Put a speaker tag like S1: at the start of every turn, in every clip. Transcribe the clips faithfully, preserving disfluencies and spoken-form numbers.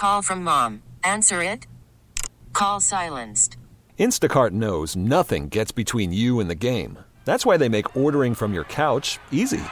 S1: call from mom. Answer it. Call silenced.
S2: Instacart knows nothing gets between you and the game. That's why they make ordering from your couch easy.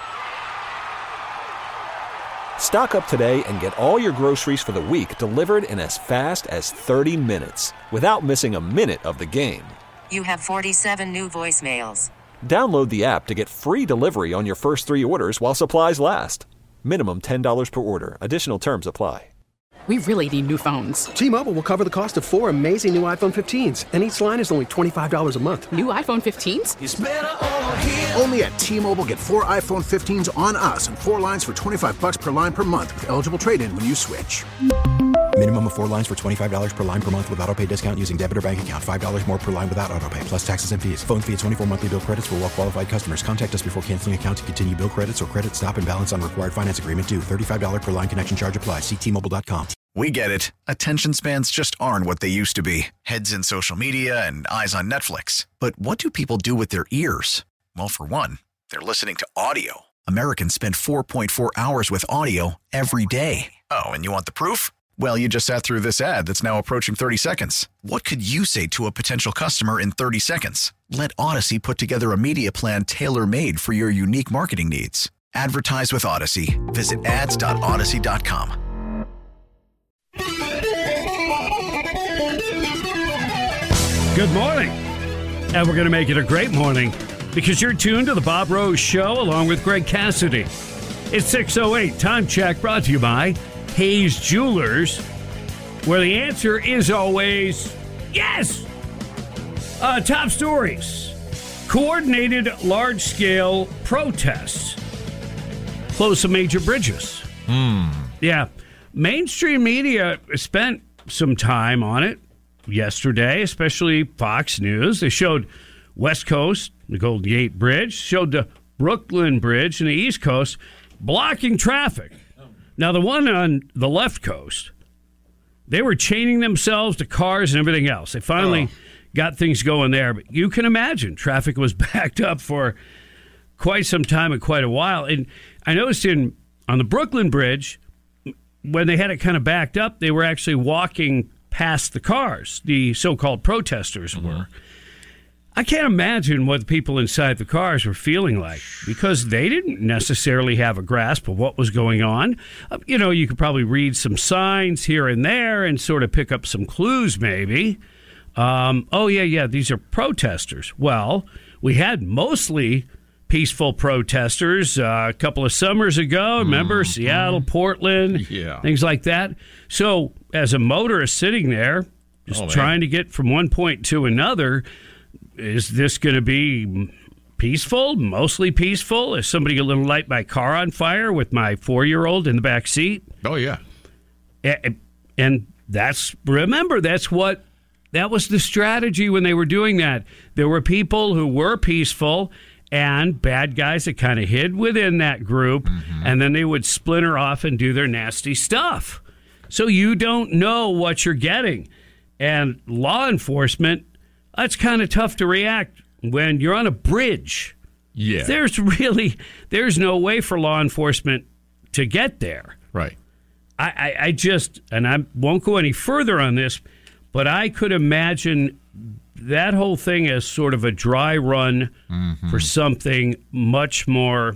S2: Stock up today and get all your groceries for the week delivered in as fast as thirty minutes without missing a minute of the game.
S1: You have forty-seven new voicemails.
S2: Download the app to get free delivery on your first three orders while supplies last. Minimum ten dollars per order. Additional terms apply.
S3: We really need new phones.
S4: T-Mobile will cover the cost of four amazing new iPhone fifteens, and each line is only twenty-five dollars a month.
S3: New iPhone fifteens?
S5: It's better over here. Only at T-Mobile, get four iPhone fifteens on us and four lines for twenty-five bucks per line per month with eligible trade-in when you switch.
S6: Minimum of four lines for twenty-five dollars per line per month with autopay discount using debit or bank account. five dollars more per line without autopay, plus taxes and fees. Phone fee at twenty-four monthly bill credits for well-qualified customers. Contact us before canceling account to continue bill credits or credit stop and balance on required finance agreement due. thirty-five dollars per line connection charge applies. See T Mobile dot com.
S7: We get it. Attention spans just aren't what they used to be. Heads in social media and eyes on Netflix. But what do people do with their ears? Well, for one, they're listening to audio. Americans spend four point four hours with audio every day. Oh, and you want the proof? Well, you just sat through this ad that's now approaching thirty seconds. What could you say to a potential customer in thirty seconds? Let Odyssey put together a media plan tailor-made for your unique marketing needs. Advertise with Odyssey. Visit ads dot odyssey dot com.
S8: Good morning. And we're going to make it a great morning because you're tuned to the Bob Rose Show along with Greg Cassidy. It's six oh eight. Time check brought to you by Hayes Jewelers, where the answer is always yes. Uh, top stories. Coordinated large-scale protests close some major bridges.
S9: Hmm.
S8: Yeah. Mainstream media spent some time on it yesterday, especially Fox News. They showed West Coast, the Golden Gate Bridge, showed the Brooklyn Bridge and the East Coast blocking traffic. Now, the one on the left coast, they were chaining themselves to cars and everything else. They finally oh. got things going there. But you can imagine traffic was backed up for quite some time and quite a while. And I noticed in on the Brooklyn Bridge, when they had it kind of backed up, they were actually walking past the cars, the so-called protesters mm-hmm. were. I can't imagine what the people inside the cars were feeling like because they didn't necessarily have a grasp of what was going on. Uh, you know, you could probably read some signs here and there and sort of pick up some clues maybe. Um, oh, yeah, yeah, these are protesters. Well, we had mostly peaceful protesters uh, a couple of summers ago. Remember, mm-hmm. Seattle, Portland,
S9: yeah.
S8: things like that. So as a motorist sitting there, just oh, trying to get from one point to another, is this going to be peaceful, mostly peaceful? Is somebody going to light my car on fire with my four-year-old in the back seat?
S9: Oh, yeah.
S8: And, and that's, remember, that's what, that was the strategy when they were doing that. There were people who were peaceful and bad guys that kind of hid within that group, mm-hmm. and then they would splinter off and do their nasty stuff. So you don't know what you're getting. And law enforcement, that's kind of tough to react when you're on a bridge.
S9: Yeah.
S8: There's really, there's no way for law enforcement to get there.
S9: Right.
S8: I, I, I just, and I won't go any further on this, but I could imagine that whole thing as sort of a dry run mm-hmm. for something much more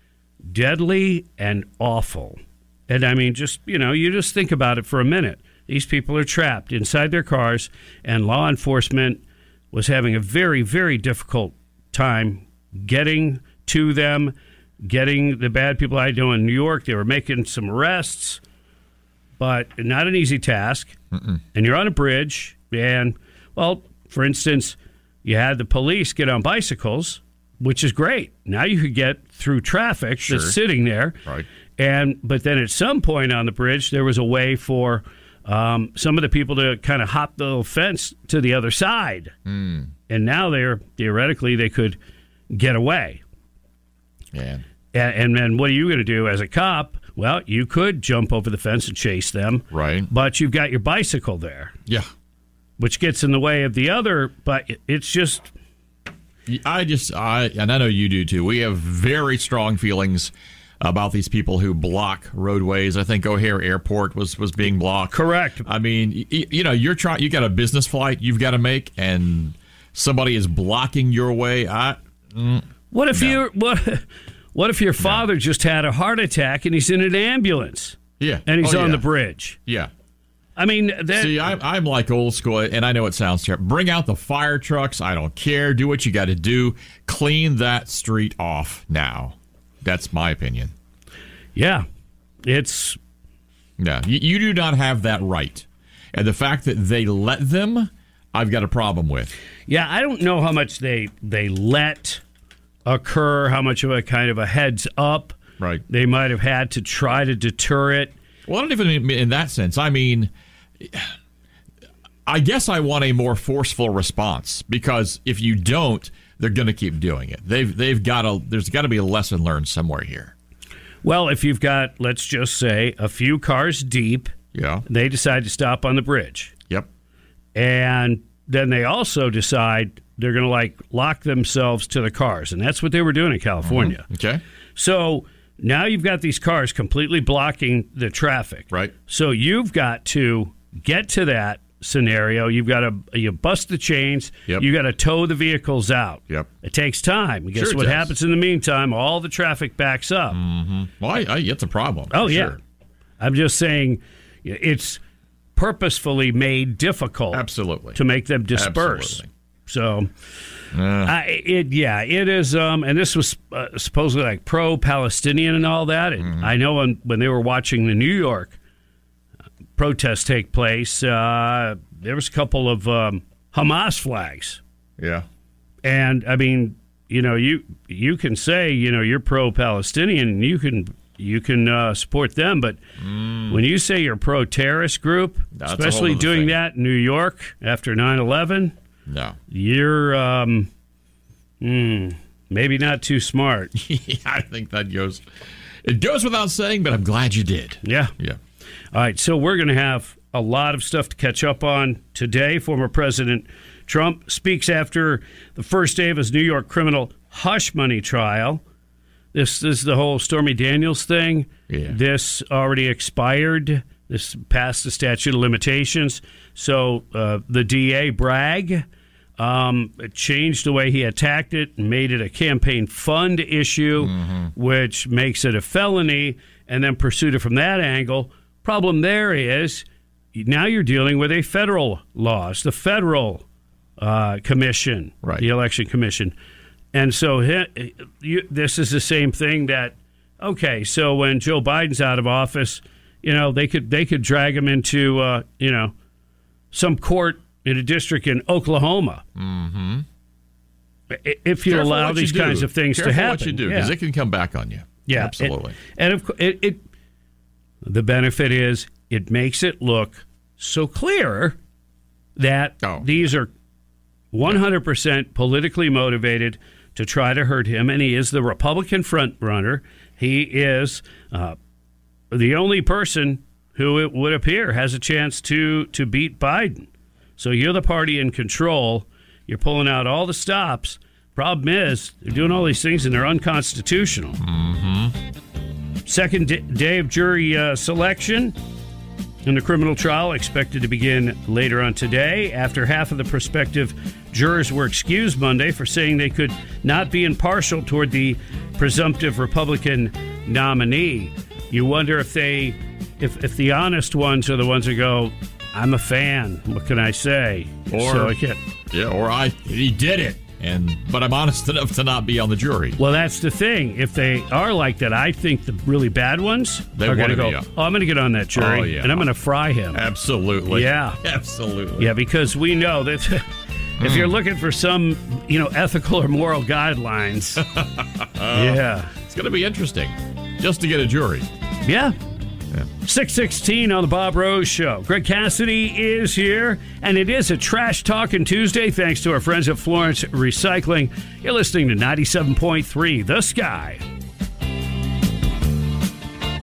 S8: deadly and awful. And I mean, just, you know, you just think about it for a minute. These people are trapped inside their cars, and law enforcement was having a very, very difficult time getting to them, getting the bad people. I know in New York, they were making some arrests, but not an easy task. Mm-mm. And you're on a bridge, and, well, for instance, you had the police get on bicycles, which is great. Now you could get through traffic sure. that's sitting there.
S9: Right.
S8: And but then at some point on the bridge, there was a way for um, some of the people to kind of hop the little fence to the other side.
S9: Mm.
S8: And now they're theoretically they could get away.
S9: Yeah.
S8: And, and then what are you going to do as a cop? Well, you could jump over the fence and chase them.
S9: Right.
S8: But you've got your bicycle there.
S9: Yeah.
S8: Which gets in the way of the other, but it's just...
S9: I just, I and I know you do too, we have very strong feelings about these people who block roadways. I think O'Hare Airport was, was being blocked.
S8: Correct.
S9: I mean, you, you know, you're trying. You got a business flight you've got to make, and somebody is blocking your way. I. Mm,
S8: what if
S9: no.
S8: you what? What if your father no. just had a heart attack and he's in an ambulance?
S9: Yeah,
S8: and he's
S9: oh,
S8: on
S9: yeah.
S8: the bridge.
S9: Yeah.
S8: I mean, that,
S9: see, I'm, I'm like old school, and I know it sounds terrible. Bring out the fire trucks. I don't care. Do what you got to do. Clean that street off now. That's my opinion.
S8: Yeah, it's...
S9: Yeah, you, you do not have that right. And the fact that they let them, I've got a problem with.
S8: Yeah, I don't know how much they they let occur, how much of a kind of a heads up
S9: right.
S8: they might have had to try to deter it.
S9: Well, I don't even mean in that sense. I mean, I guess I want a more forceful response, because if you don't, they're going to keep doing it. They've they've got to. There's got to be a lesson learned somewhere here.
S8: Well, if you've got, let's just say, a few cars deep,
S9: yeah,
S8: they decide to stop on the bridge.
S9: Yep,
S8: and then they also decide they're going to like lock themselves to the cars, and that's what they were doing in California.
S9: Mm-hmm. Okay,
S8: so. Now you've got these cars completely blocking the traffic.
S9: Right.
S8: So you've got to get to that scenario. You've got to you bust the chains.
S9: Yep.
S8: You've got to tow the vehicles out.
S9: Yep.
S8: It takes time. And guess
S9: sure
S8: what
S9: does.
S8: happens in the meantime? All the traffic backs up.
S9: Mm-hmm. Well, I, I, it's a problem.
S8: Oh, yeah.
S9: Sure.
S8: I'm just saying it's purposefully made difficult
S9: Absolutely.
S8: to make them disperse.
S9: Absolutely.
S8: So...
S9: Uh,
S8: I, it yeah, it is, um, and this was uh, supposedly like pro-Palestinian and all that. And
S9: mm-hmm.
S8: I know when, when they were watching the New York protests take place, uh, there was a couple of um, Hamas flags.
S9: Yeah,
S8: and I mean, you know, you you can say you know you're pro-Palestinian and you can you can uh, support them, but
S9: mm.
S8: when you say you're a pro-terrorist group,
S9: That's
S8: especially doing
S9: thing.
S8: that in New York after nine eleven.
S9: No.
S8: You're um, mm, maybe not too smart.
S9: Yeah, I think that goes it goes without saying, but I'm glad you did.
S8: Yeah.
S9: Yeah.
S8: All right, so we're going to have a lot of stuff to catch up on today. Former President Trump speaks after the first day of his New York criminal hush money trial. This, this is the whole Stormy Daniels thing.
S9: Yeah.
S8: This already expired. This passed the statute of limitations. So uh, the D A, Bragg, um, changed the way he attacked it and made it a campaign fund issue, mm-hmm. which makes it a felony, and then pursued it from that angle. Problem there is now you're dealing with a federal law. It's the federal uh, commission,
S9: right.
S8: the election commission. And so he, you, this is the same thing that, okay, so when Joe Biden's out of office, you know, they could they could drag him into, uh, you know, some court in a district in Oklahoma.
S9: Mm-hmm.
S8: If you
S9: Careful
S8: allow these
S9: you
S8: kinds of things
S9: Careful
S8: to happen.
S9: what you do, because
S8: yeah.
S9: it can come back on you.
S8: Yeah,
S9: absolutely.
S8: It, and of, it, it, the benefit is it makes it look so clear that
S9: oh.
S8: these are one hundred percent politically motivated to try to hurt him, and he is the Republican front runner. He is uh, the only person who it would appear has a chance to to beat Biden. So you're the party in control. You're pulling out all the stops. Problem is, they're doing all these things and they're unconstitutional.
S9: Mm-hmm.
S8: Second d- day of jury uh, selection in the criminal trial expected to begin later on today, after half of the prospective jurors were excused Monday for saying they could not be impartial toward the presumptive Republican nominee. You wonder if they, if if the honest ones are the ones who go, I'm a fan. What can I say?
S9: Or
S8: so I can't.
S9: Yeah, or I he did it, and but I'm honest enough to not be on the jury.
S8: Well, that's the thing. If they are like that, I think the really bad ones
S9: They
S8: are going to
S9: wanna
S8: go,
S9: be,
S8: oh, I'm going to get on that jury,
S9: Oh, yeah.
S8: and I'm going to fry him.
S9: Absolutely.
S8: Yeah.
S9: Absolutely.
S8: Yeah, because we know that if you're looking for some, you know, ethical or moral guidelines, yeah.
S9: It's going to be interesting just to get a jury.
S8: Yeah.
S9: Yeah.
S8: six sixteen on the Bob Rose Show. Greg Cassidy is here, and it is a Trash Talking Tuesday thanks to our friends at Florence Recycling. You're listening to ninety-seven point three The Sky.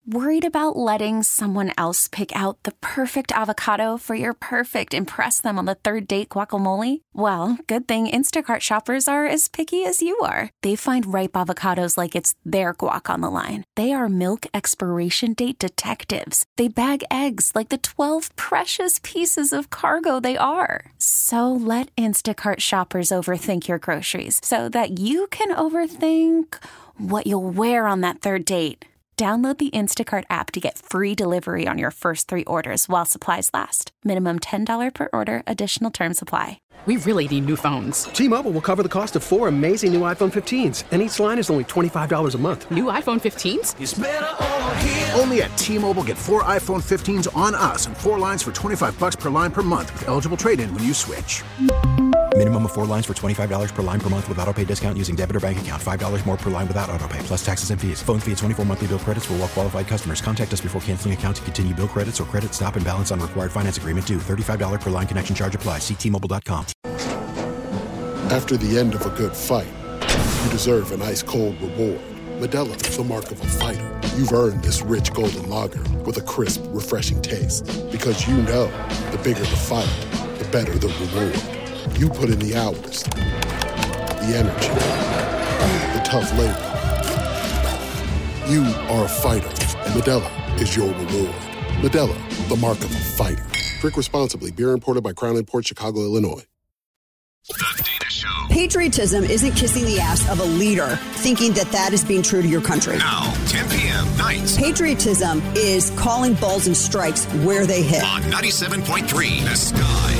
S10: Worried about letting someone else pick out the perfect avocado for your perfect impress them on the third date guacamole? Well, good thing Instacart shoppers are as picky as you are. They find ripe avocados like it's their guac on the line. They are milk expiration date detectives. They bag eggs like the twelve precious pieces of cargo they are. So let Instacart shoppers overthink your groceries so that you can overthink what you'll wear on that third date. Download the Instacart app to get free delivery on your first three orders while supplies last. Minimum ten dollars per order. Additional terms apply.
S3: We really need new phones.
S4: T-Mobile will cover the cost of four amazing new iPhone fifteens, and each line is only twenty-five dollars a month.
S3: New iPhone fifteens?
S5: It's better over here. Only at T-Mobile, get four iPhone fifteens on us and four lines for twenty-five bucks per line per month with eligible trade-in when you switch.
S6: Minimum of four lines for twenty-five dollars per line per month with autopay discount using debit or bank account. five dollars more per line without autopay, plus taxes and fees. Phone fee at twenty-four monthly bill credits for well-qualified customers. Contact us before canceling account to continue bill credits or credit stop and balance on required finance agreement due. thirty-five dollars per line connection charge applies. See T Mobile dot com.
S11: After the end of a good fight, you deserve an ice-cold reward. Modelo is the mark of a fighter. You've earned this rich golden lager with a crisp, refreshing taste. Because you know, the bigger the fight, the better the reward. You put in the hours, the energy, the tough labor. You are a fighter, and Modelo is your reward. Modelo, the mark of a fighter. Drink responsibly. Beer imported by Crown Imports, Chicago, Illinois.
S12: The Dana Show. Patriotism isn't kissing the ass of a leader, thinking that that is being true to your country.
S13: Now, ten p.m. nights.
S12: Patriotism is calling balls and strikes where they hit.
S13: On ninety-seven point three, The Sky.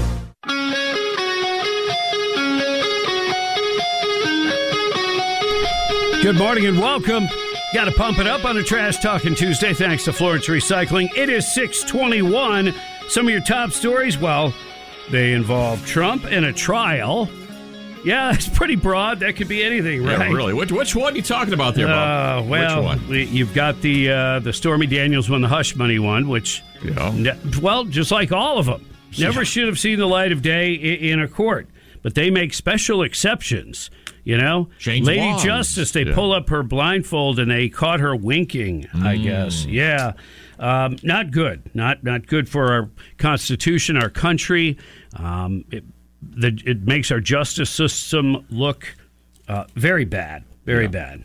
S8: Good morning and welcome. Got to pump it up on a Trash Talking Tuesday thanks to Florence Recycling. It is six twenty-one. Some of your top stories, well, they involve Trump and a trial. Yeah, that's pretty broad. That could be anything, right?
S9: Yeah, really. Which, which one are you talking about there, Bob?
S8: Uh, well,
S9: which one?
S8: You've got the uh, the Stormy Daniels one, the hush money one, which,
S9: yeah.
S8: ne- well, just like all of them, never
S9: Yeah.
S8: should have seen the light of day in, in a court. But they make special exceptions. You know,
S9: James
S8: Lady
S9: Wands.
S8: Justice, they
S9: Yeah.
S8: pull up her blindfold and they caught her winking, I
S9: Mm.
S8: guess. Yeah. Um, not good. Not not good for our Constitution, our country. Um, it, the, it makes our justice system look uh, very bad. Very
S9: Yeah.
S8: bad.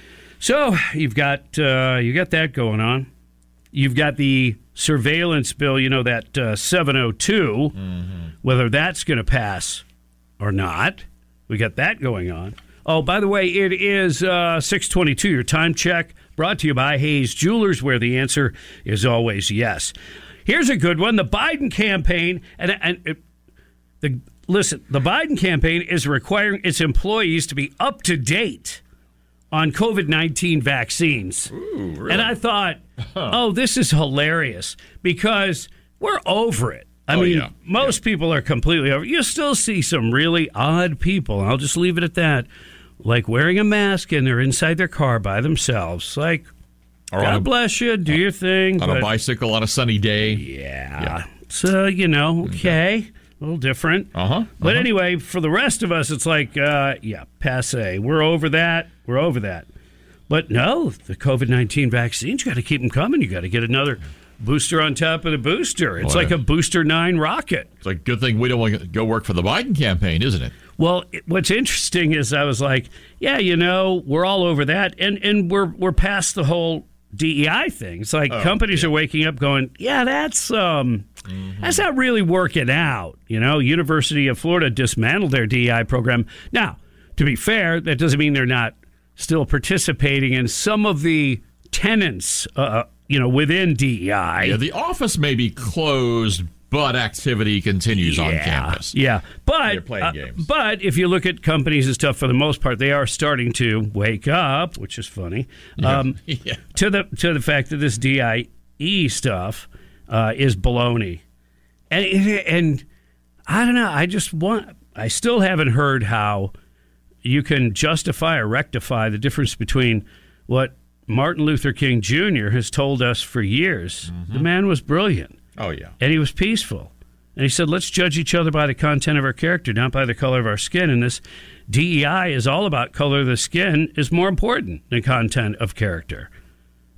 S8: So you've got uh, you got that going on. You've got the surveillance bill, you know, that uh, seven oh two,
S9: Mm-hmm.
S8: whether that's going to pass or not. We got that going on. Oh, by the way, it is uh, six twenty-two, your time check, brought to you by Hayes Jewelers, where the answer is always yes. Here's a good one. The Biden campaign, and, and uh, the listen, the Biden campaign is requiring its employees to be up to date on COVID nineteen vaccines.
S9: Ooh, really?
S8: And I thought, oh, this is hilarious because we're over it. I
S9: Oh,
S8: mean,
S9: yeah.
S8: most people are completely over. You still see some really odd people. I'll just leave it at that. Like wearing a mask and they're inside their car by themselves. Like,
S9: Or
S8: God
S9: on a-
S8: bless you, do your thing.
S9: On a
S8: but-
S9: bicycle on a sunny day.
S8: Yeah.
S9: Yeah.
S8: So, you know, okay. A little different.
S9: Uh-huh.
S8: But
S9: uh-huh.
S8: anyway, for the rest of us, it's like, uh, yeah, passe. We're over that. We're over that. But no, the COVID nineteen vaccines, you got to keep them coming. You got to get another booster on top of the booster. It's
S9: Boy.
S8: like a Booster nine rocket.
S9: It's a good thing we don't want to go work for the Biden campaign, isn't it?
S8: Well, it- what's interesting is I was like, yeah, you know, we're all over that, and and we're we're past the whole D E I thing. It's like
S9: Oh,
S8: companies
S9: yeah.
S8: are waking up, going, yeah, that's um,
S9: Mm-hmm.
S8: that's not really working out. You know, University of Florida dismantled their D E I program. Now, to be fair, that doesn't mean they're not still participating in some of the tenets, uh, you know, within D E I.
S9: Yeah, the office may be closed, but activity continues on
S8: Yeah,
S9: campus.
S8: Yeah, but
S9: They're playing
S8: uh,
S9: games.
S8: but if you look at companies and stuff, for the most part, they are starting to wake up, which is funny. Um,
S9: Yeah.
S8: To the to the fact that this D I E stuff uh, is baloney, and and I don't know. I just want. I still haven't heard how you can justify or rectify the difference between what Martin Luther King Junior has told us for years.
S9: Mm-hmm.
S8: The man was brilliant.
S9: Oh, yeah.
S8: And he was peaceful. And he said, let's judge each other by the content of our character, not by the color of our skin. And this D E I is all about color of the skin is more important than content of character.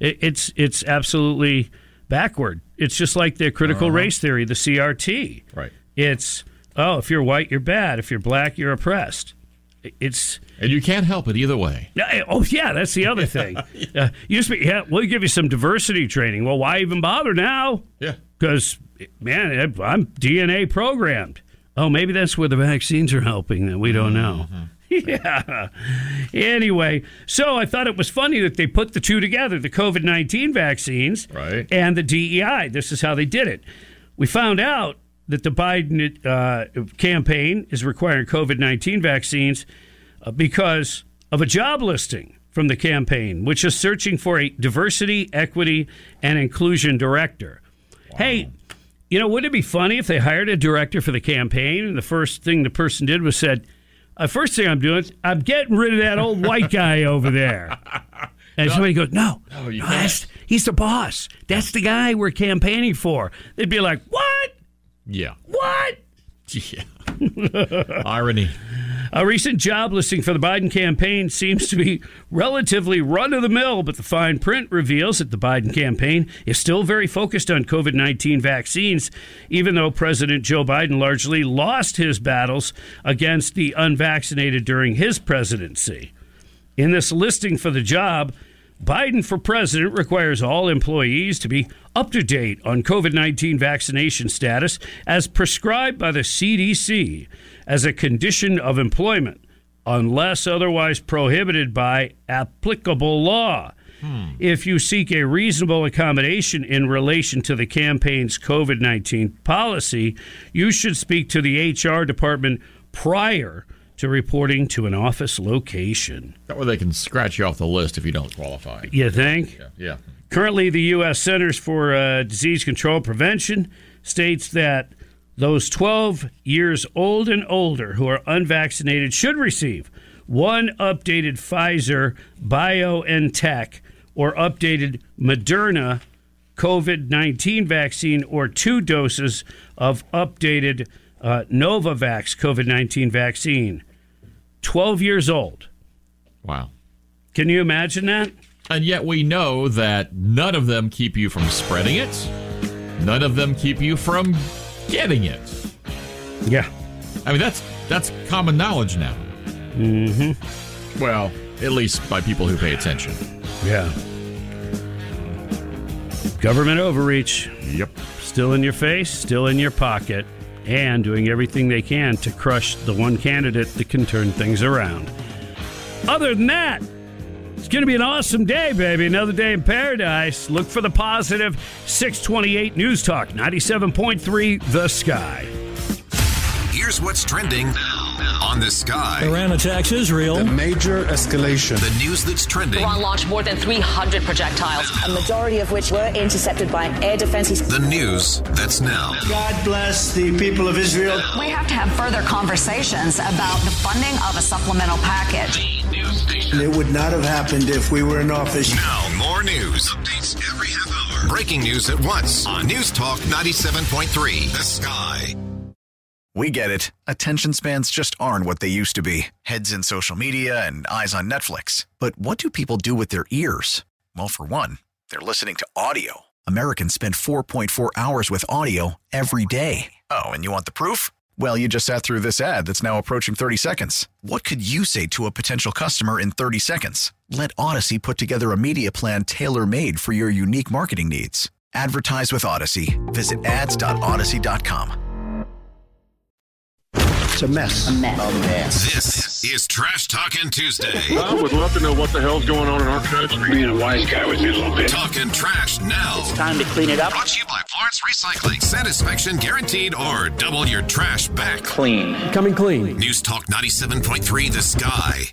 S8: It, it's it's absolutely backward. It's just like the critical uh-huh. race theory, the C R T.
S9: Right.
S8: It's, oh, if you're white, you're bad. If you're black, you're oppressed. It's
S9: and you can't help it either way.
S8: Oh yeah, that's the other thing. uh, you speak, yeah, we'll give you some diversity training. Well, why even bother now?
S9: Yeah,
S8: because man, I'm D N A programmed. Oh, maybe that's where the vaccines are helping. That we don't know. Mm-hmm. Yeah. Anyway, so I thought it was funny that they put the two together: the COVID nineteen vaccines,
S9: right,
S8: and the D E I. This is how they did it. We found out that the Biden uh, campaign is requiring COVID nineteen vaccines uh, because of a job listing from the campaign, which is searching for a diversity, equity, and inclusion director. Wow. Hey, you know, wouldn't it be funny if they hired a director for the campaign and the first thing the person did was said, the uh, first thing I'm doing is I'm getting rid of that old white guy over there. And no, somebody goes, no,
S9: no, you
S8: no that's, he's the boss. That's the guy we're campaigning for. They'd be like, what?
S9: Yeah.
S8: What?
S9: Yeah. Irony.
S8: A recent job listing for the Biden campaign seems to be relatively run-of-the-mill, but the fine print reveals that the Biden campaign is still very focused on COVID nineteen vaccines, even though President Joe Biden largely lost his battles against the unvaccinated during his presidency. In this listing for the job, Biden for president requires all employees to be up to date on COVID nineteen vaccination status as prescribed by the C D C as a condition of employment, unless otherwise prohibited by applicable law. Hmm. If you seek a reasonable accommodation in relation to the campaign's COVID nineteen policy, you should speak to the H R department prior to reporting to an office location.
S9: That way they can scratch you off the list if you don't qualify.
S8: You think?
S9: Yeah. yeah.
S8: Currently, the U S Centers for uh, Disease Control and Prevention states that those twelve years old and older who are unvaccinated should receive one updated Pfizer BioNTech or updated Moderna COVID nineteen vaccine or two doses of updated uh, Novavax COVID nineteen vaccine. twelve years old.
S9: Wow.
S8: Can you imagine that?
S9: And yet we know that none of them keep you from spreading it. None of them keep you from getting it.
S8: Yeah.
S9: I mean, that's that's common knowledge now.
S8: Mm-hmm.
S9: Well, at least by people who pay attention.
S8: Yeah. Government overreach.
S9: Yep.
S8: Still in your face, still in your pocket, and doing everything they can to crush the one candidate that can turn things around. Other than that, it's going to be an awesome day, baby. Another day in paradise. Look for the positive. six twenty-eight News Talk, ninety-seven point three The Sky.
S13: Here's what's trending on The Sky.
S14: Iran attacks Israel.
S11: The major escalation.
S13: The news that's trending.
S15: Iran launched more than three hundred projectiles,
S16: a majority of which were intercepted by air defenses.
S13: The news that's now.
S14: God bless the people of Israel.
S15: We have to have further conversations about the funding of a supplemental package.
S14: It would not have happened if we were in office.
S13: Now, more news. Updates every half hour. Breaking news at once on News Talk ninety-seven point three. The Sky.
S7: We get it. Attention spans just aren't what they used to be. Heads in social media and eyes on Netflix. But what do people do with their ears? Well, for one, they're listening to audio. Americans spend four point four hours with audio every day. Oh, and you want the proof? Well, you just sat through this ad that's now approaching thirty seconds. What could you say to a potential customer in thirty seconds? Let Odyssey put together a media plan tailor-made for your unique marketing needs. Advertise with Odyssey. Visit ads dot odyssey dot com.
S4: It's a mess.
S15: A mess.
S13: A mess. This is Trash Talkin' Tuesday.
S17: I would love to know what the hell's going on in our country. Being a wise guy with me a little bit.
S13: Talking trash now.
S16: It's time to clean it up.
S13: Brought to you by Florence Recycling. Satisfaction guaranteed or double your trash back.
S4: Clean. Coming clean.
S13: News Talk ninety-seven point three The Sky.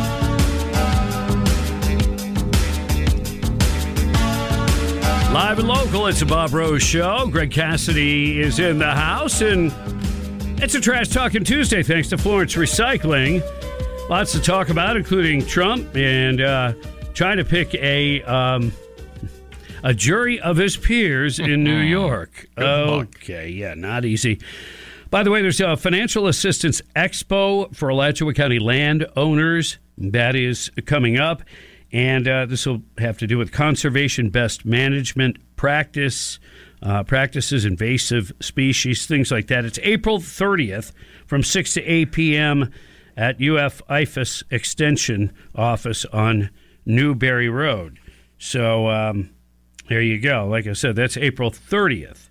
S8: Live and local, it's a Bob Rose Show. Greg Cassidy is in the house, and it's a Trash Talking Tuesday, thanks to Florence Recycling. Lots to talk about, including Trump and uh, trying to pick a um, a jury of his peers in New York. Okay, yeah, not easy. By the way, there's a Financial Assistance Expo for Alachua County landowners. That is coming up. And uh, this will have to do with conservation best management practice, uh, practices, invasive species, things like that. It's April thirtieth from six to eight p.m. at U F I F A S Extension Office on Newberry Road. So um, there you go. Like I said, that's April thirtieth.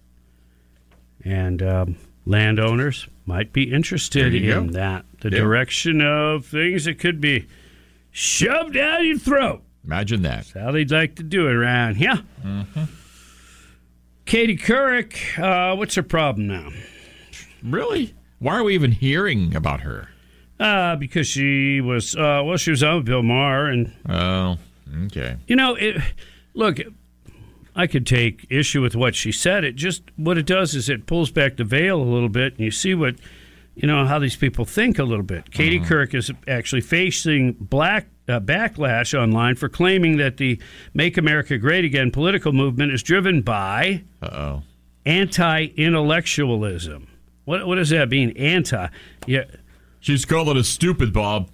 S8: And um, landowners might be interested in
S9: go.
S8: that. The
S9: Yeah.
S8: direction of things that could be shoved down your throat.
S9: Imagine that.
S8: That's how they'd like to do it around here.
S9: Mm-hmm.
S8: Katie Couric, uh, what's her problem now?
S9: Really? Why are we even hearing about her?
S8: Uh, because she was, uh, well, she was on with Bill Maher. And,
S9: oh, okay.
S8: You know, it, look, I could take issue with what she said. It just, what it does is it pulls back the veil a little bit, and you see what, you know, how these people think a little bit. Katie
S9: Mm-hmm.
S8: Couric is actually facing black uh, backlash online for claiming that the Make America Great Again political movement is driven by
S9: Uh-oh.
S8: anti-intellectualism. What what does that mean, anti? Yeah,
S9: she's calling it stupid, Bob.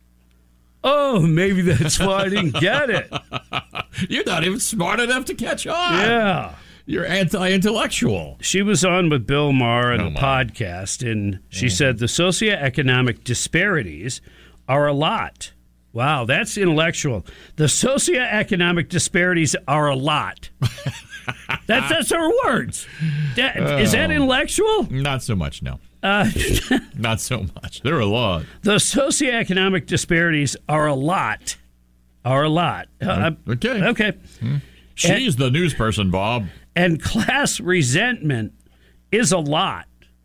S8: Oh, maybe that's why I didn't get it.
S9: You're not even smart enough to catch on.
S8: Yeah.
S9: You're anti-intellectual.
S8: She was on with Bill Maher on
S9: Oh,
S8: the
S9: my.
S8: podcast, and she
S9: Mhm.
S8: said the socioeconomic disparities are a lot. Wow, that's intellectual. The socioeconomic disparities are a lot. that's that's her words. That, Is that
S9: Oh.
S8: intellectual?
S9: Not so much, no.
S8: Uh,
S9: Not so much. There are a lot.
S8: the socioeconomic disparities are a lot. Are a lot. Uh,
S9: Okay.
S8: Okay.
S9: She's the news person, Bob.
S8: And class resentment is a lot.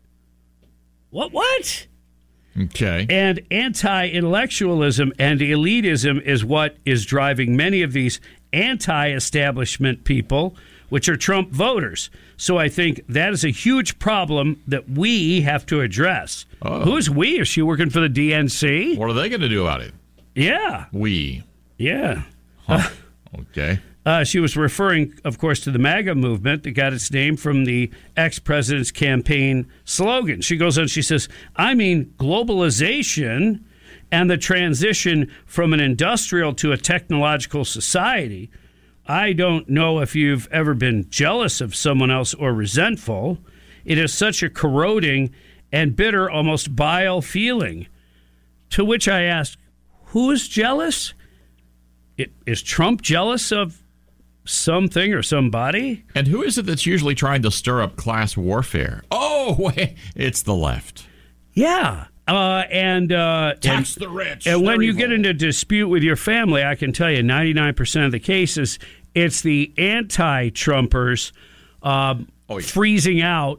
S8: What? What?
S9: Okay.
S8: And anti-intellectualism and elitism is what is driving many of these anti-establishment people, which are Trump voters. So I think that is a huge problem that we have to address.
S9: Oh.
S8: Who's we? Is she working for the D N C?
S9: What are they going to do about it?
S8: Yeah.
S9: We.
S8: Yeah.
S9: Huh. Okay.
S8: Uh, she was referring, of course, to the MAGA movement that got its name from the ex-president's campaign slogan. She goes on, she says, I mean, globalization and the transition from an industrial to a technological society. I don't know if you've ever been jealous of someone else or resentful. It is such a corroding and bitter, almost vile feeling. To which I ask, who's jealous? It, is Trump jealous of something or somebody?
S9: And who is it that's usually trying to stir up class warfare? Oh, wait, it's the left.
S8: Yeah. Uh, and uh,
S9: Tax
S8: and,
S9: the rich.
S8: And when
S9: They're
S8: you
S9: evil.
S8: get into dispute with your family, I can tell you ninety-nine percent of the cases, it's the anti-Trumpers um,
S9: Oh, yeah.
S8: freezing out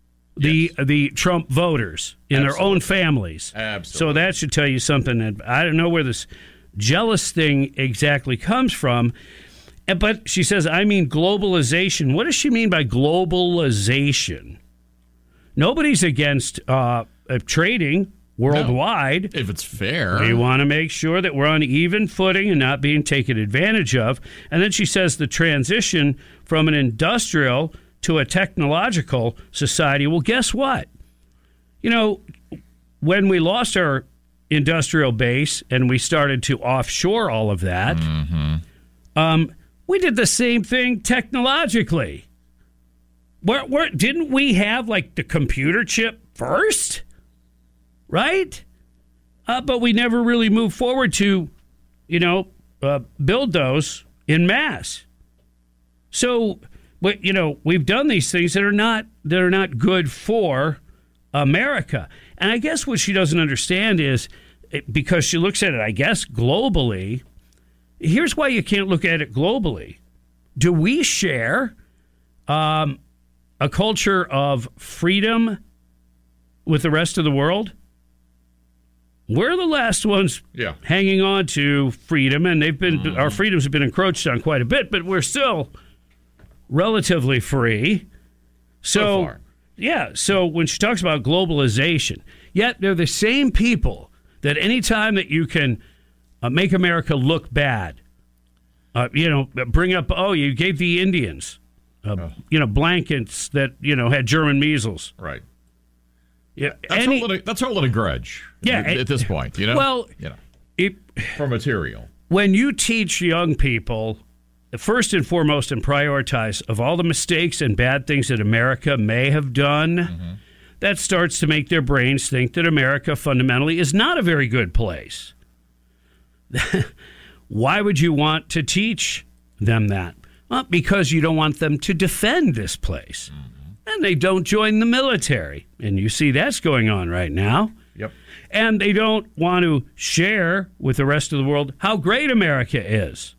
S8: the the Trump voters in their own families.
S9: Absolutely.
S8: So that should tell you something. That I don't know where this jealous thing exactly comes from. And- But she says, I mean globalization. What does she mean by globalization? Nobody's against uh, uh, trading worldwide.
S9: If it's fair.
S8: We want to make sure that we're on even footing and not being taken advantage of. And then she says the transition from an industrial to a technological society. Well, guess what? You know, when we lost our industrial base and we started to offshore all of that,
S9: Mm-hmm.
S8: um, we did the same thing technologically. Where, where, didn't we have like the computer chip first? Right? Uh, but we never really moved forward to, you know, uh, build those in mass. So, but, you know, we've done these things that are not that are not good for America. And I guess what she doesn't understand is, it, because she looks at it, I guess, globally. Here's why you can't look at it globally. Do we share um, a culture of freedom with the rest of the world? We're the last ones
S9: Yeah.
S8: hanging on to freedom, and they've been mm. our freedoms have been encroached on quite a bit, but we're still relatively free. So,
S9: So far.
S8: yeah. So when she talks about globalization, yet they're the same people that anytime that you can uh, make America look bad, uh, you know, bring up, oh, you gave the Indians, uh,
S9: Oh.
S8: you know, blankets that you know had German measles.
S9: Right.
S8: Yeah,
S9: That's,
S8: any-
S9: holding a, that's holding a grudge.
S8: Yeah,
S9: At, at this point, you know?
S8: well,
S9: you know,
S8: it,
S9: for material.
S8: when you teach young people, first and foremost, and prioritize of all the mistakes and bad things that America may have done, mm-hmm. that starts to make their brains think that America fundamentally is not a very good place. Why would you want to teach them that? Well, because you don't want them to defend this place. Mm-hmm. And they don't join the military. And you see that's going on right now.
S9: Yep.
S8: And they don't want to share with the rest of the world how great America is.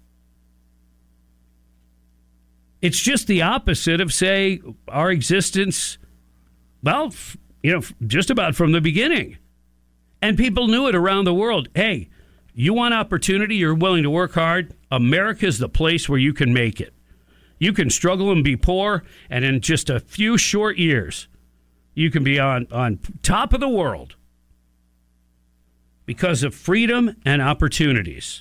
S8: It's just the opposite of, say, our existence, well, you know, just about from the beginning. And people knew it around the world. Hey, you want opportunity, you're willing to work hard, America's the place where you can make it. You can struggle and be poor, and in just a few short years, you can be on, on top of the world because of freedom and opportunities.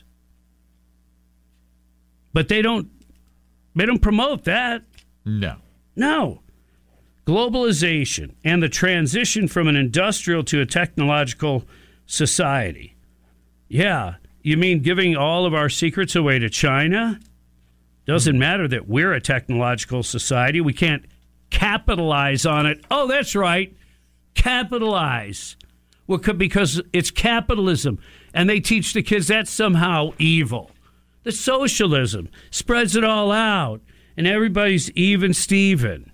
S8: But they don't they don't promote that.
S9: No.
S8: No. Globalization and the transition from an industrial to a technological society. Yeah, you mean giving all of our secrets away to China? Doesn't matter that we're a technological society. We can't capitalize on it. Oh, that's right. Capitalize. Well, because it's capitalism. And they teach the kids that's somehow evil. The socialism spreads it all out. And everybody's even Steven.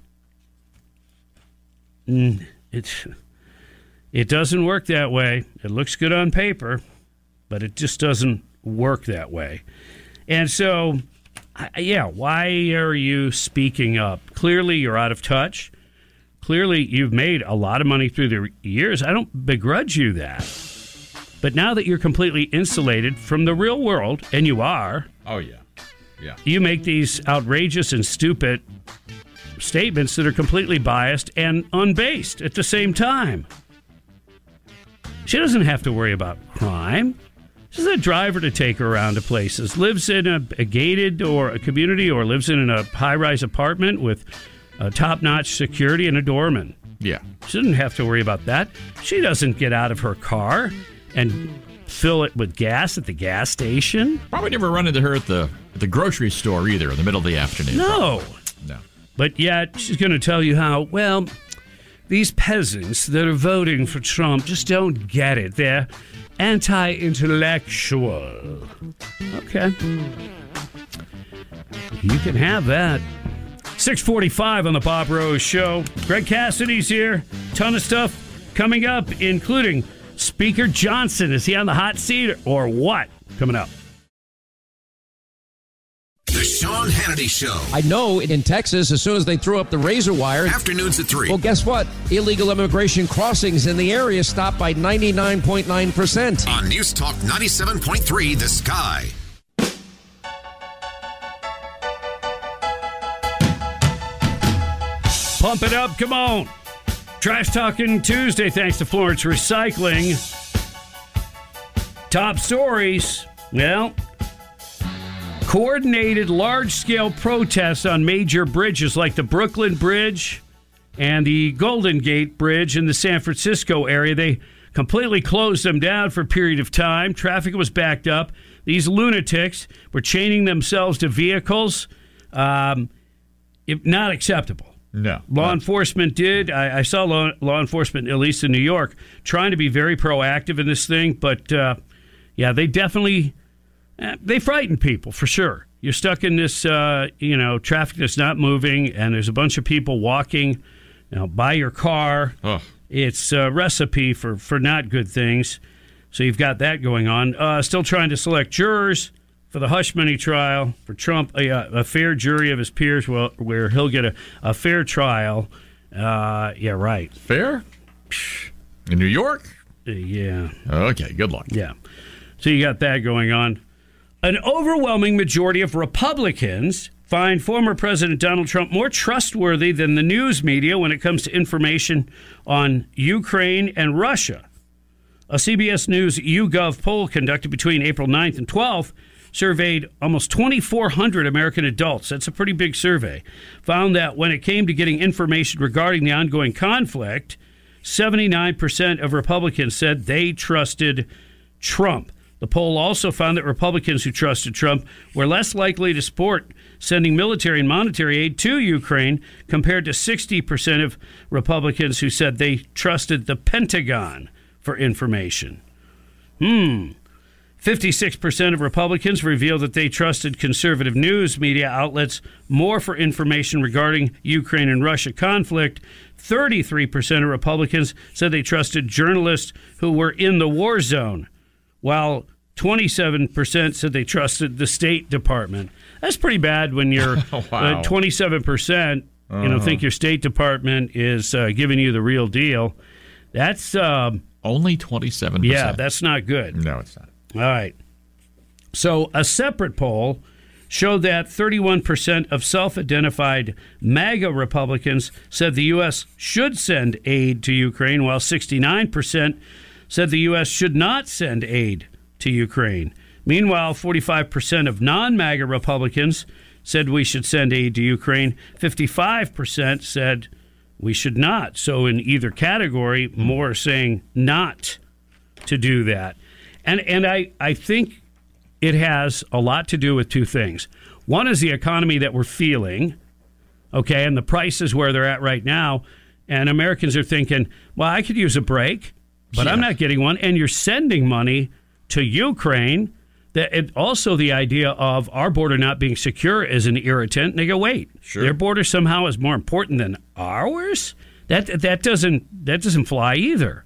S8: Mm, it's, it doesn't work that way. It looks good on paper, but it just doesn't work that way. And so, yeah, why are you speaking up? Clearly, you're out of touch. Clearly, you've made a lot of money through the years. I don't begrudge you that. But now that you're completely insulated from the real world, and you are.
S9: Oh, yeah. Yeah.
S8: You make these outrageous and stupid statements that are completely biased and unbased at the same time. She doesn't have to worry about crime. She's a driver to take her around to places. Lives in a, a gated or a community or lives in a high-rise apartment with a top-notch security and a doorman.
S9: Yeah.
S8: She doesn't have to worry about that. She doesn't get out of her car and fill it with gas at the gas station.
S9: Probably never run into her at the at the grocery store either in the middle of the afternoon.
S8: No.
S9: Probably. No.
S8: But yet she's going to tell you how, well, these peasants that are voting for Trump just don't get it. They're anti-intellectual. Okay. You can have that. six forty-five on the Bob Rose Show. Greg Cassidy's here. Ton of stuff coming up, including Speaker Johnson. Is he on the hot seat or what? Coming up.
S13: The Sean Hannity Show.
S18: I know in Texas, as soon as they threw up the razor wire.
S13: Afternoons at three.
S18: Well, guess what? Illegal immigration crossings in the area stopped by ninety-nine point nine percent.
S13: On News Talk ninety-seven point three, The Sky.
S8: Pump it up. Come on. Trash Talking Tuesday, thanks to Florence Recycling. Top stories. Well, coordinated large-scale protests on major bridges like the Brooklyn Bridge and the Golden Gate Bridge in the San Francisco area. They completely closed them down for a period of time. Traffic was backed up. These lunatics were chaining themselves to vehicles. Um, if not acceptable.
S9: No.
S8: Law enforcement did. I, I saw law, law enforcement, at least in New York, trying to be very proactive in this thing. But, uh, yeah, they definitely, eh, they frighten people, for sure. You're stuck in this, uh, you know, traffic that's not moving, and there's a bunch of people walking, you know, by your car.
S9: Oh. It's
S8: a recipe for, for not good things. So you've got that going on. Uh, still trying to select jurors for the hush money trial for Trump, a, a fair jury of his peers, will, where he'll get a, a fair trial. Uh, yeah, right.
S9: Fair? In New York?
S8: Uh, yeah.
S9: Okay, good luck.
S8: Yeah. So you got that going on. An overwhelming majority of Republicans find former President Donald Trump more trustworthy than the news media when it comes to information on Ukraine and Russia. A C B S News YouGov poll conducted between April ninth and twelfth surveyed almost twenty-four hundred American adults. That's a pretty big survey. Found that when it came to getting information regarding the ongoing conflict, seventy-nine percent of Republicans said they trusted Trump. The poll also found that Republicans who trusted Trump were less likely to support sending military and monetary aid to Ukraine compared to sixty percent of Republicans who said they trusted the Pentagon for information. Hmm. fifty-six percent of Republicans revealed that they trusted conservative news media outlets more for information regarding Ukraine and Russia conflict. thirty-three percent of Republicans said they trusted journalists who were in the war zone, while twenty-seven percent said they trusted the State Department. That's pretty bad when you're
S9: wow.
S8: uh, twenty-seven percent uh-huh. you know, think your State Department is uh, giving you the real deal. That's um,
S9: only twenty-seven percent.
S8: Yeah, that's not good.
S9: No, it's not.
S8: All right. So a separate poll showed that thirty-one percent of self-identified MAGA Republicans said the U S should send aid to Ukraine, while sixty-nine percent said the U S should not send aid to Ukraine. Meanwhile, forty-five percent of non-MAGA Republicans said we should send aid to Ukraine. fifty-five percent said we should not. So in either category, more are saying not to do that. And and I, I think it has a lot to do with two things. One is the economy that we're feeling, okay, and the prices where they're at right now. And Americans are thinking, well, I could use a break, but yeah. I'm not getting one. And you're sending money to Ukraine. That it, also the idea of our border not being secure is an irritant. And they go, wait,
S9: sure.
S8: their border somehow is more important than ours? That that doesn't that doesn't fly either.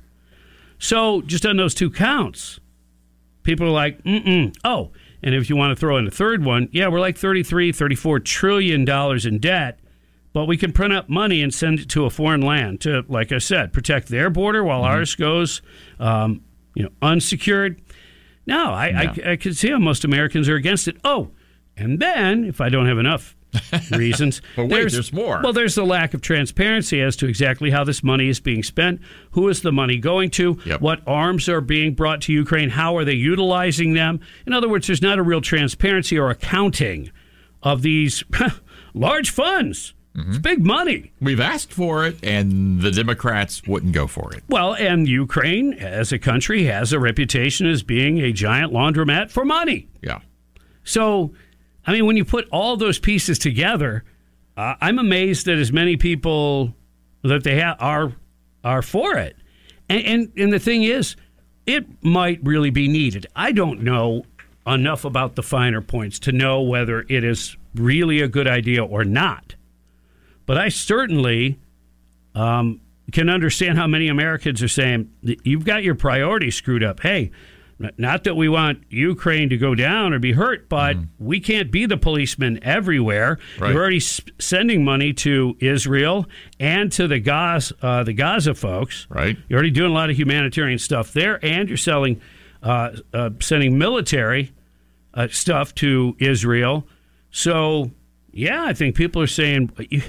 S8: So just on those two counts, people are like, mm-mm. Oh, and if you want to throw in a third one, yeah, we're like thirty-three, thirty-four trillion dollars in debt, but we can print up money and send it to a foreign land to, like I said, protect their border while mm-hmm. ours goes, um, you know, unsecured. No, I, no. I, I can see how most Americans are against it. Oh, and then, if I don't have enough reasons,
S9: but wait, there's, there's more.
S8: Well, there's the lack of transparency as to exactly how this money is being spent, who is the money going to,
S9: yep.
S8: what arms are being brought to Ukraine, how are they utilizing them. In other words, there's not a real transparency or accounting of these large funds. Mm-hmm. It's big money.
S9: We've asked for it, and the Democrats wouldn't go for it.
S8: Well, and Ukraine, as a country, has a reputation as being a giant laundromat for money.
S9: Yeah.
S8: So, I mean, when you put all those pieces together, uh, I'm amazed that as many people that they ha- are are for it. And, and and the thing is, it might really be needed. I don't know enough about the finer points to know whether it is really a good idea or not. But I certainly um, can understand how many Americans are saying, you've got your priorities screwed up. Hey, not that we want Ukraine to go down or be hurt, but mm. we can't be the policeman everywhere.
S9: Right.
S8: You're already sp- sending money to Israel and to the Gaza, uh, the Gaza folks.
S9: Right.
S8: You're already doing a lot of humanitarian stuff there, and you're selling, uh, uh, sending military uh, stuff to Israel. So, yeah, I think people are saying,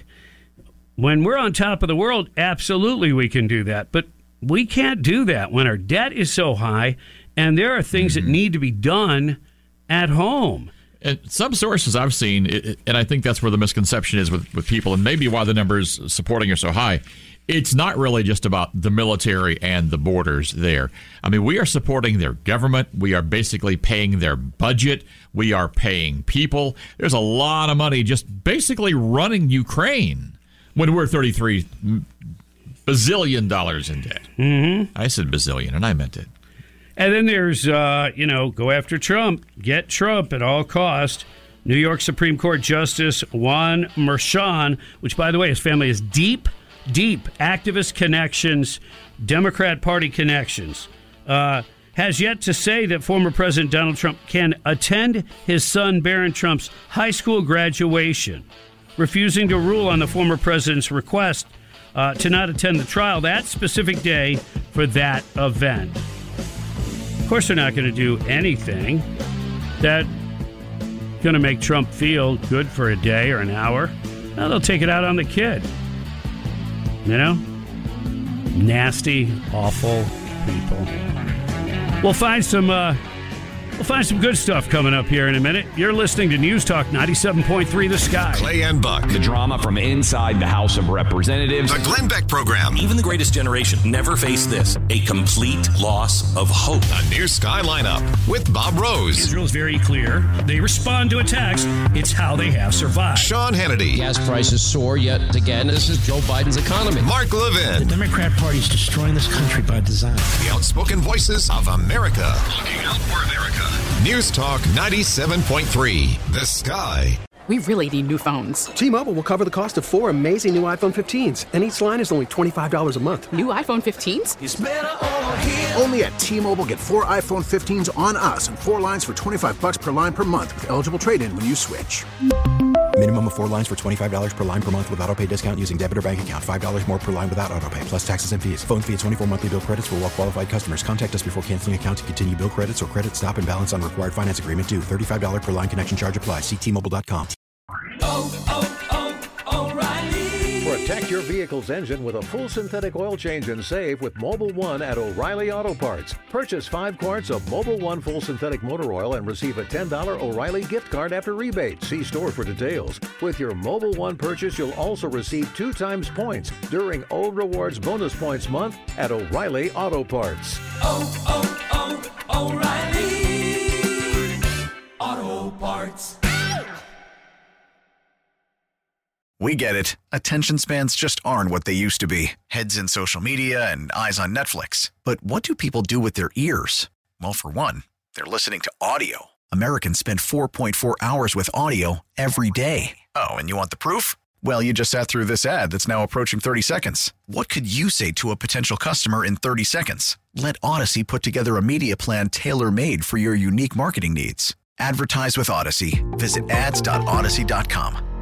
S8: when we're on top of the world, absolutely we can do that. But we can't do that when our debt is so high. And there are things mm-hmm. that need to be done at home.
S9: And some sources I've seen, and I think that's where the misconception is with, with people, and maybe why the numbers supporting are so high, it's not really just about the military and the borders there. I mean, we are supporting their government. We are basically paying their budget. We are paying people. There's a lot of money just basically running Ukraine when we're thirty-three bazillion dollars in debt.
S8: Mm-hmm.
S9: I said bazillion, and I meant it.
S8: And then there's, uh, you know, go after Trump, get Trump at all cost. New York Supreme Court Justice Juan Merchan, which, by the way, his family has deep, deep activist connections, Democrat Party connections, uh, has yet to say that former President Donald Trump can attend his son Barron Trump's high school graduation, refusing to rule on the former president's request uh, to not attend the trial that specific day for that event. Of course, they're not going to do anything that's going to make Trump feel good for a day or an hour. No, they'll take it out on the kid. You know? Nasty, awful people. We'll find some uh, We'll find some good stuff coming up here in a minute. You're listening to News Talk ninety-seven point three The Sky.
S13: Clay and Buck.
S19: The drama from inside the House of Representatives.
S13: The Glenn Beck Program.
S20: Even the greatest generation never faced this. A complete loss of hope.
S13: A new Sky lineup with Bob Rose.
S8: Israel's very clear. They respond to attacks. It's how they have survived.
S13: Sean Hannity.
S18: Gas prices soar yet again. This is Joe Biden's economy.
S13: Mark Levin.
S14: The Democrat Party is destroying this country by design.
S13: The outspoken voices of America. Looking out for America. News Talk ninety-seven point three. The Sky.
S3: We really need new phones.
S4: T-Mobile will cover the cost of four amazing new iPhone fifteens, and each line is only twenty-five dollars a month.
S3: New iPhone fifteens?
S5: It's better over here. Only at T-Mobile, get four iPhone fifteens on us and four lines for twenty-five bucks per line per month with eligible trade-in when you switch.
S6: Minimum of four lines for twenty-five dollars per line per month with autopay discount using debit or bank account. five dollars more per line without autopay, plus taxes and fees. Phone fee at twenty-four monthly bill credits for well-qualified customers. Contact us before canceling account to continue bill credits or credit stop and balance on required finance agreement due. thirty-five dollars per line connection charge applies. See T Mobile dot com.
S21: Oh, oh, oh, O'Reilly. Protect your vehicle's engine with a full synthetic oil change and save with Mobil one at O'Reilly Auto Parts. Purchase five quarts of Mobil one full synthetic motor oil and receive a ten dollars O'Reilly gift card after rebate. See store for details. With your Mobil one purchase, you'll also receive two times points during O Rewards Bonus Points Month at O'Reilly Auto Parts. Oh, oh, oh, O'Reilly Auto Parts.
S7: We get it. Attention spans just aren't what they used to be. Heads in social media and eyes on Netflix. But what do people do with their ears? Well, for one, they're listening to audio. Americans spend four point four hours with audio every day. Oh, and you want the proof? Well, you just sat through this ad that's now approaching thirty seconds. What could you say to a potential customer in thirty seconds? Let Odyssey put together a media plan tailor-made for your unique marketing needs. Advertise with Odyssey. Visit ads dot odyssey dot com.